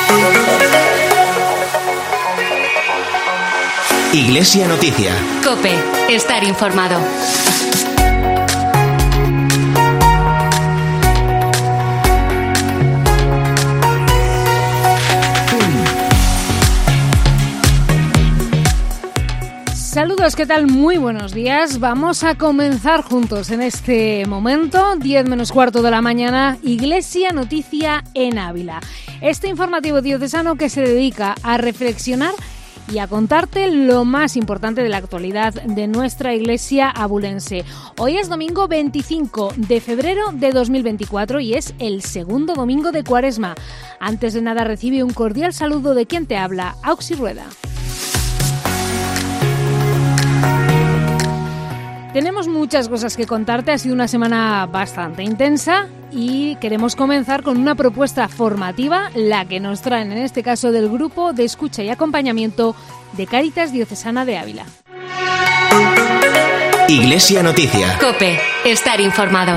Iglesia Noticia. COPE. Estar informado. Saludos, ¿qué tal? Muy buenos días. Vamos a comenzar juntos en este momento, 10 menos cuarto de la mañana, Iglesia Noticia en Ávila. Este informativo diocesano que se dedica a reflexionar y a contarte lo más importante de la actualidad de nuestra iglesia abulense. Hoy es domingo 25 de febrero de 2024 y es el segundo domingo de Cuaresma. Antes de nada recibe un cordial saludo de quien te habla, Auxi Rueda. Tenemos muchas cosas que contarte, ha sido una semana bastante intensa y queremos comenzar con una propuesta formativa, la que nos traen en este caso del Grupo de Escucha y Acompañamiento de Cáritas Diocesana de Ávila. Iglesia Noticia. COPE. Estar informado.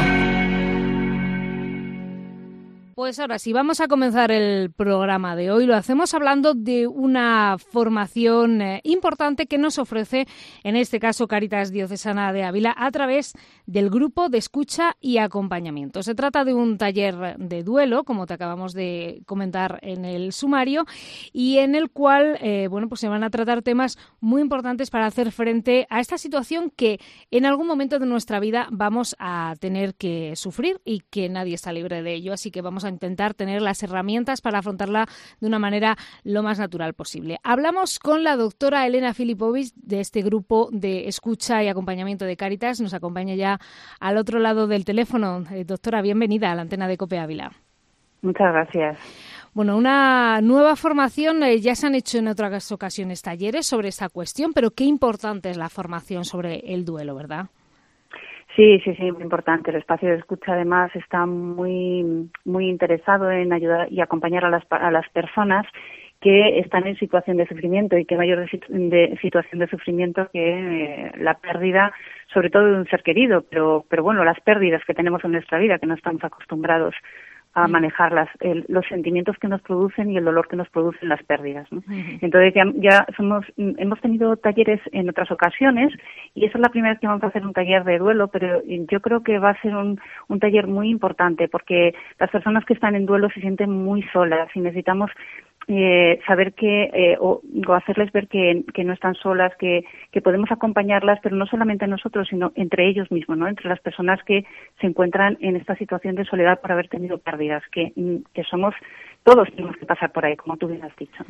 Pues ahora sí, vamos a comenzar el programa de hoy. Lo hacemos hablando de una formación importante que nos ofrece, en este caso, Cáritas Diocesana de Ávila, a través del Grupo de Escucha y Acompañamiento. Se trata de un taller de duelo, como te acabamos de comentar en el sumario, y en el cual pues se van a tratar temas muy importantes para hacer frente a esta situación que en algún momento de nuestra vida vamos a tener que sufrir y que nadie está libre de ello. Así que vamos a intentar tener las herramientas para afrontarla de una manera lo más natural posible. Hablamos con la doctora Elena Filipovic de este Grupo de Escucha y Acompañamiento de Cáritas. Nos acompaña ya al otro lado del teléfono. Doctora, bienvenida a la antena de COPE Ávila. Muchas gracias. Bueno, una nueva formación, ya se han hecho en otras ocasiones talleres sobre esta cuestión, pero qué importante es la formación sobre el duelo, ¿verdad? Sí, muy importante. El espacio de escucha, además, está muy interesado en ayudar y acompañar a las personas que están en situación de sufrimiento y que mayor de situación de sufrimiento que la pérdida, sobre todo de un ser querido, pero bueno, las pérdidas que tenemos en nuestra vida, que no estamos acostumbrados a manejar los sentimientos que nos producen y el dolor que nos producen las pérdidas, ¿no? Entonces hemos tenido talleres en otras ocasiones y esa es la primera vez que vamos a hacer un taller de duelo, pero yo creo que va a ser un taller muy importante porque las personas que están en duelo se sienten muy solas y necesitamos saber o hacerles ver que no están solas, que podemos acompañarlas, pero no solamente nosotros, sino entre ellos mismos, ¿no? Entre las personas que se encuentran en esta situación de soledad por haber tenido pérdidas, que somos todos, tenemos que pasar por ahí, como tú bien has dicho.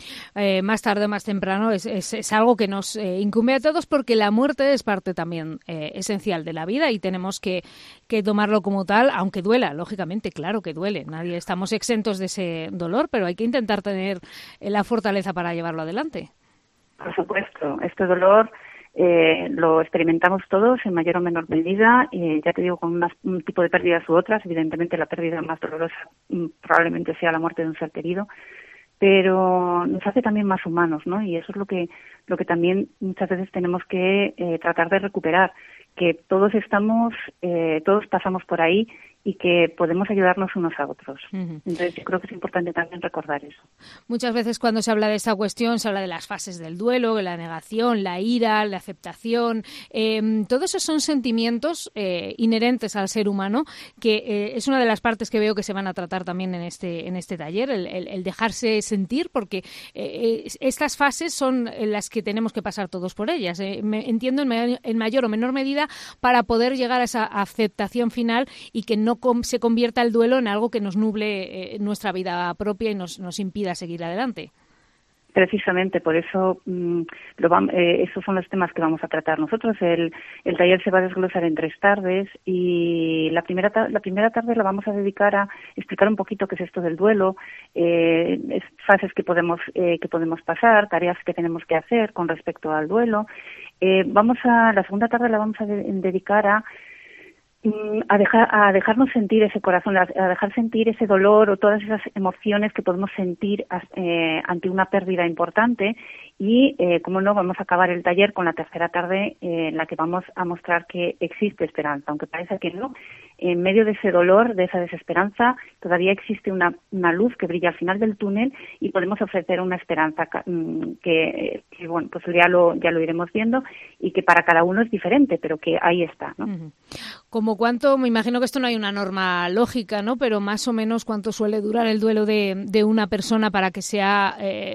Más tarde o más temprano es algo que nos incumbe a todos porque la muerte es parte también esencial de la vida y tenemos que tomarlo como tal, aunque duela, lógicamente, claro que duele. Nadie estamos exentos de ese dolor, pero hay que intentar tener la fortaleza para llevarlo adelante. Por supuesto, este dolor lo experimentamos todos en mayor o menor medida, ya te digo, con un tipo de pérdidas u otras. Evidentemente la pérdida más dolorosa probablemente sea la muerte de un ser querido, pero nos hace también más humanos, ¿no? Y eso es lo que también muchas veces tenemos que tratar de recuperar, que todos pasamos por ahí y que podemos ayudarnos unos a otros. Entonces yo creo que es importante también recordar eso. Muchas veces cuando se habla de esta cuestión se habla de las fases del duelo, la negación, la ira, la aceptación. Todos esos son sentimientos inherentes al ser humano, que es una de las partes que veo que se van a tratar también en este taller, el dejarse sentir, porque estas fases son las que tenemos que pasar todos por ellas. Entiendo en mayor o menor medida para poder llegar a esa aceptación final y que no se convierta el duelo en algo que nos nuble nuestra vida propia y nos impida seguir adelante. Precisamente, por eso esos son los temas que vamos a tratar nosotros. El taller se va a desglosar en 3 tardes y la primera tarde la vamos a dedicar a explicar un poquito qué es esto del duelo, fases que podemos pasar, tareas que tenemos que hacer con respecto al duelo. La segunda tarde la vamos a dedicar a dejarnos sentir ese corazón, a dejar sentir ese dolor o todas esas emociones que podemos sentir ante una pérdida importante Y, como no, vamos a acabar el taller con la tercera tarde en la que vamos a mostrar que existe esperanza, aunque parece que no. En medio de ese dolor, de esa desesperanza, todavía existe una luz que brilla al final del túnel y podemos ofrecer una esperanza que bueno, pues ya lo iremos viendo y que para cada uno es diferente, pero que ahí está, ¿no? Uh-huh. ¿Como cuánto? Me imagino que esto no hay una norma lógica, ¿no? Pero más o menos cuánto suele durar el duelo de una persona para que sea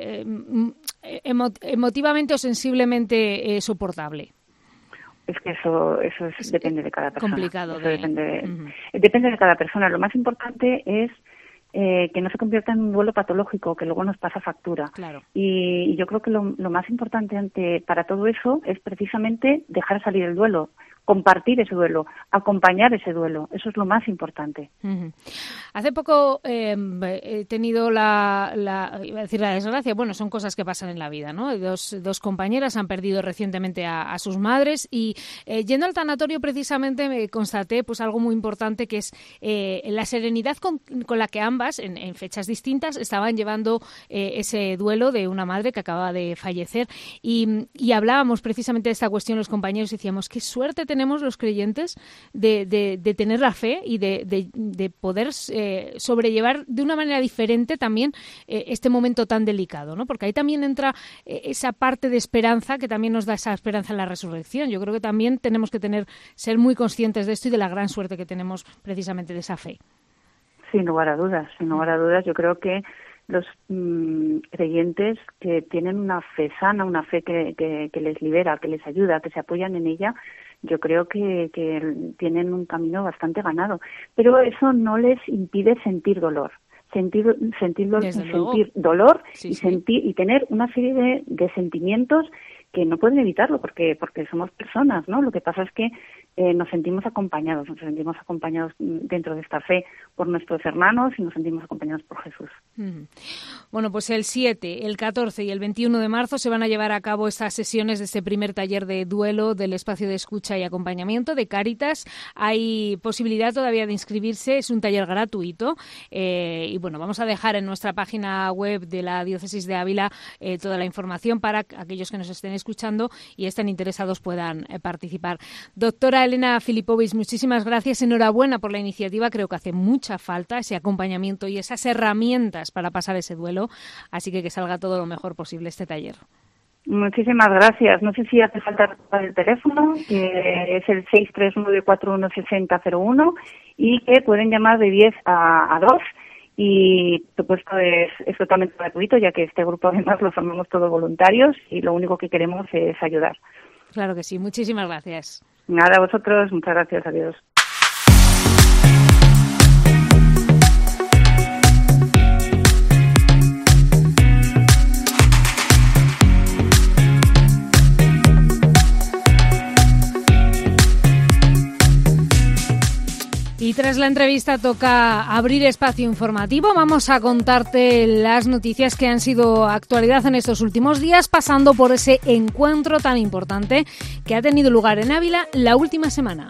emotivamente o sensiblemente soportable. Es que eso depende de cada persona. Complicado. Depende de cada persona. Lo más importante es que no se convierta en un duelo patológico, que luego nos pasa factura. Claro. Y yo creo que lo más importante para todo eso es precisamente dejar salir el duelo, compartir ese duelo, acompañar ese duelo. Eso es lo más importante. Uh-huh. Hace poco he tenido iba a decir la desgracia, bueno, son cosas que pasan en la vida, ¿no? Dos compañeras han perdido recientemente a sus madres y yendo al tanatorio precisamente me constaté pues algo muy importante, que es la serenidad con la que ambas, en fechas distintas, estaban llevando ese duelo de una madre que acababa de fallecer y hablábamos precisamente de esta cuestión los compañeros y decíamos, qué suerte tenemos los creyentes de tener la fe y de poder sobrellevar de una manera diferente también este momento tan delicado, ¿no? Porque ahí también entra esa parte de esperanza que también nos da esa esperanza en la resurrección. Yo creo que también tenemos que ser muy conscientes de esto y de la gran suerte que tenemos precisamente de esa fe. Sin lugar a dudas. Yo creo que los creyentes que tienen una fe sana, una fe que les libera, que les ayuda, que se apoyan en ella, yo creo que tienen un camino bastante ganado. Pero eso no les impide sentir dolor. Sentir dolor sí, y tener una serie de sentimientos que no pueden evitarlo porque somos personas, ¿no? Lo que pasa es que nos sentimos acompañados dentro de esta fe por nuestros hermanos y nos sentimos acompañados por Jesús. Uh-huh. Bueno, pues el 7, el 14 y el 21 de marzo se van a llevar a cabo estas sesiones de este primer taller de duelo del espacio de escucha y acompañamiento de Cáritas. Hay posibilidad todavía de inscribirse, es un taller gratuito y bueno, vamos a dejar en nuestra página web de la Diócesis de Ávila toda la información para aquellos que nos estén escuchando y estén interesados puedan participar. Doctora Elena Filipovic, muchísimas gracias, enhorabuena por la iniciativa, creo que hace mucha falta ese acompañamiento y esas herramientas para pasar ese duelo, así que salga todo lo mejor posible este taller. Muchísimas gracias. No sé si hace falta el teléfono, que es el 639416001 y que pueden llamar de 10 a 2 y por supuesto es totalmente gratuito, ya que este grupo además lo formamos todos voluntarios y lo único que queremos es ayudar. Claro que sí. Muchísimas gracias. Nada, a vosotros. Muchas gracias. Adiós. Y tras la entrevista toca abrir espacio informativo. Vamos a contarte las noticias que han sido actualidad en estos últimos días, pasando por ese encuentro tan importante que ha tenido lugar en Ávila la última semana.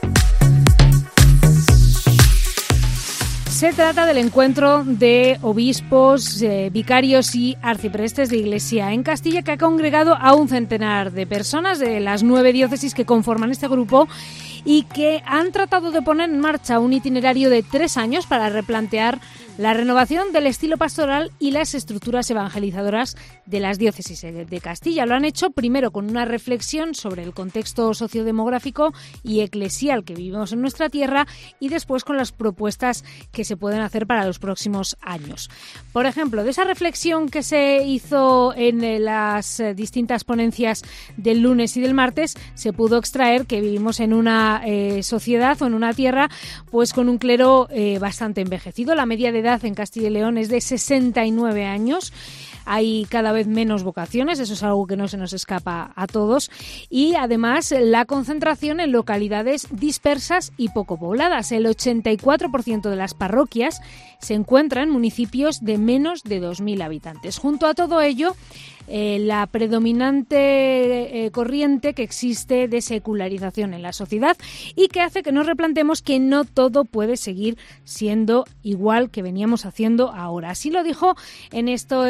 Se trata del encuentro de obispos, vicarios y arciprestes de Iglesia en Castilla, que ha congregado a un centenar de personas de las 9 diócesis que conforman este grupo y que han tratado de poner en marcha un itinerario de 3 años para replantear la renovación del estilo pastoral y las estructuras evangelizadoras de las diócesis de Castilla. Lo han hecho primero con una reflexión sobre el contexto sociodemográfico y eclesial que vivimos en nuestra tierra y después con las propuestas que se pueden hacer para los próximos años. Por ejemplo, de esa reflexión que se hizo en las distintas ponencias del lunes y del martes, se pudo extraer que vivimos en una sociedad o en una tierra pues con un clero bastante envejecido. La media de edad en Castilla y León es de 69 años. Hay cada vez menos vocaciones, eso es algo que no se nos escapa a todos. Y además la concentración en localidades dispersas y poco pobladas. El 84% de las parroquias se encuentra en municipios de menos de 2.000 habitantes. Junto a todo ello, la predominante corriente que existe de secularización en la sociedad y que hace que nos replantemos que no todo puede seguir siendo igual que veníamos haciendo ahora. Así lo dijo en este encuentro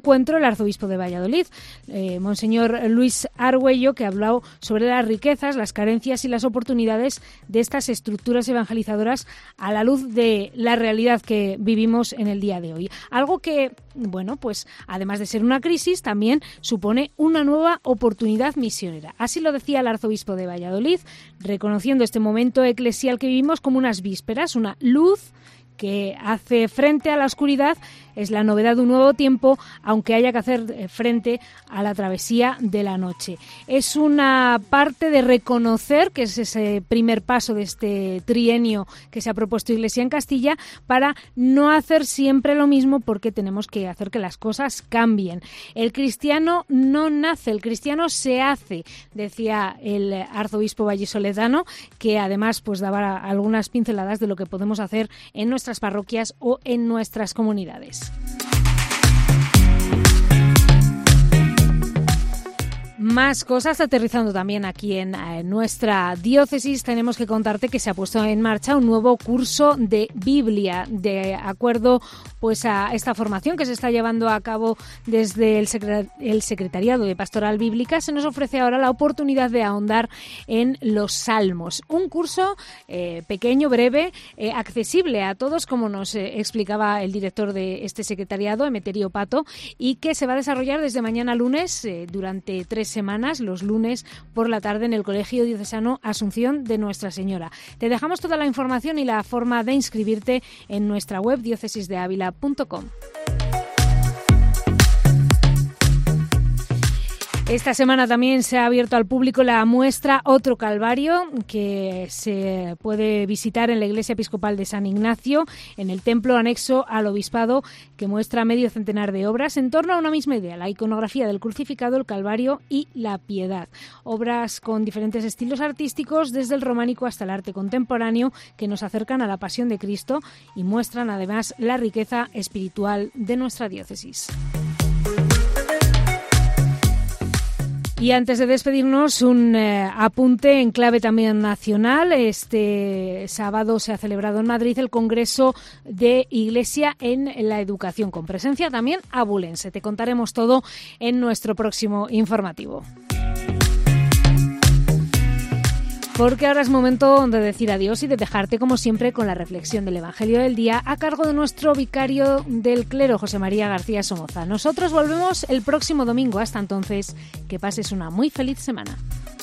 encuentro el arzobispo de Valladolid, Monseñor Luis Argüello, que ha hablado sobre las riquezas, las carencias y las oportunidades de estas estructuras evangelizadoras a la luz de la realidad que vivimos en el día de hoy. Algo que, bueno, pues además de ser una crisis, también supone una nueva oportunidad misionera. Así lo decía el arzobispo de Valladolid, reconociendo este momento eclesial que vivimos como unas vísperas, una luz que hace frente a la oscuridad. Es la novedad de un nuevo tiempo, aunque haya que hacer frente a la travesía de la noche. Es una parte de reconocer, que es ese primer paso de este trienio que se ha propuesto Iglesia en Castilla, para no hacer siempre lo mismo, porque tenemos que hacer que las cosas cambien. El cristiano no nace, el cristiano se hace, decía el arzobispo vallisoletano, que además pues daba algunas pinceladas de lo que podemos hacer en nuestras parroquias o en nuestras comunidades. Más cosas aterrizando también aquí en nuestra diócesis. Tenemos que contarte que se ha puesto en marcha un nuevo curso de Biblia, de acuerdo pues a esta formación que se está llevando a cabo desde el Secretariado de Pastoral Bíblica. Se nos ofrece ahora la oportunidad de ahondar en los Salmos. Un curso pequeño, breve, accesible a todos, como nos explicaba el director de este secretariado, Emeterio Pato, y que se va a desarrollar desde mañana lunes durante 3 semanas, los lunes por la tarde, en el Colegio Diocesano Asunción de Nuestra Señora. Te dejamos toda la información y la forma de inscribirte en nuestra web diocesisdeavila.com. Esta semana también se ha abierto al público la muestra Otro Calvario, que se puede visitar en la Iglesia Episcopal de San Ignacio, en el templo anexo al obispado, que muestra medio centenar de obras en torno a una misma idea: la iconografía del crucificado, el Calvario y la piedad. Obras con diferentes estilos artísticos, desde el románico hasta el arte contemporáneo, que nos acercan a la pasión de Cristo y muestran además la riqueza espiritual de nuestra diócesis. Y antes de despedirnos, un apunte en clave también nacional. Este sábado se ha celebrado en Madrid el Congreso de Iglesia en la Educación, con presencia también abulense. Te contaremos todo en nuestro próximo informativo. Porque ahora es momento de decir adiós y de dejarte, como siempre, con la reflexión del Evangelio del Día a cargo de nuestro vicario del clero, José María García Somoza. Nosotros volvemos el próximo domingo. Hasta entonces, que pases una muy feliz semana.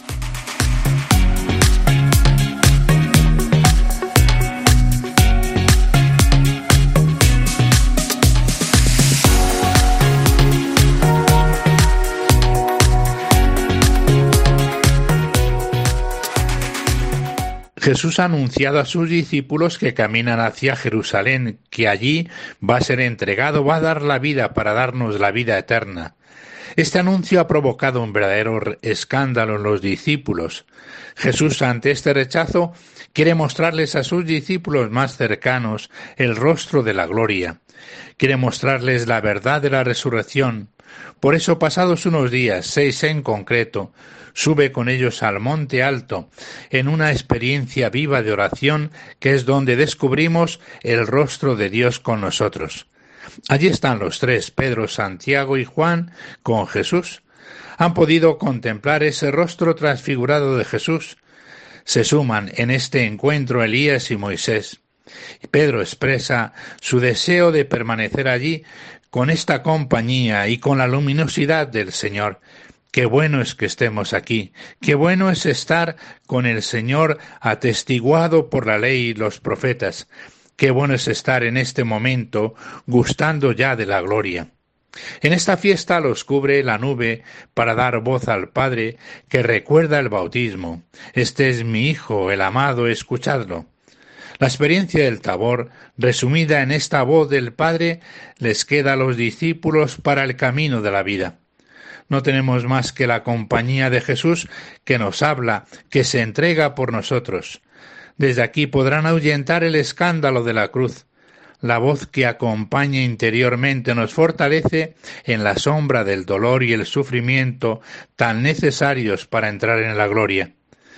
Jesús ha anunciado a sus discípulos que caminan hacia Jerusalén, que allí va a ser entregado, va a dar la vida para darnos la vida eterna. Este anuncio ha provocado un verdadero escándalo en los discípulos. Jesús, ante este rechazo, quiere mostrarles a sus discípulos más cercanos el rostro de la gloria. Quiere mostrarles la verdad de la resurrección. Por eso, pasados unos días, 6 en concreto, sube con ellos al monte alto, en una experiencia viva de oración, que es donde descubrimos el rostro de Dios con nosotros. Allí están los 3, Pedro, Santiago y Juan, con Jesús. Han podido contemplar ese rostro transfigurado de Jesús. Se suman en este encuentro Elías y Moisés. Pedro expresa su deseo de permanecer allí con esta compañía y con la luminosidad del Señor. Qué bueno es que estemos aquí, qué bueno es estar con el Señor atestiguado por la ley y los profetas, qué bueno es estar en este momento gustando ya de la gloria. En esta fiesta los cubre la nube para dar voz al Padre, que recuerda el bautismo. Este es mi Hijo, el amado, escuchadlo. La experiencia del Tabor, resumida en esta voz del Padre, les queda a los discípulos para el camino de la vida. No tenemos más que la compañía de Jesús, que nos habla, que se entrega por nosotros. Desde aquí podrán ahuyentar el escándalo de la cruz. La voz que acompaña interiormente nos fortalece en la sombra del dolor y el sufrimiento tan necesarios para entrar en la gloria.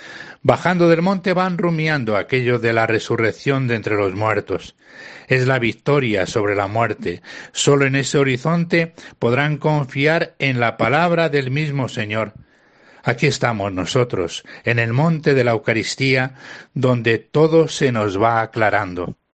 Bajando del monte van rumiando aquello de la resurrección de entre los muertos. Es la victoria sobre la muerte. Solo en ese horizonte podrán confiar en la palabra del mismo Señor. Aquí estamos nosotros, en el monte de la Eucaristía, donde todo se nos va aclarando.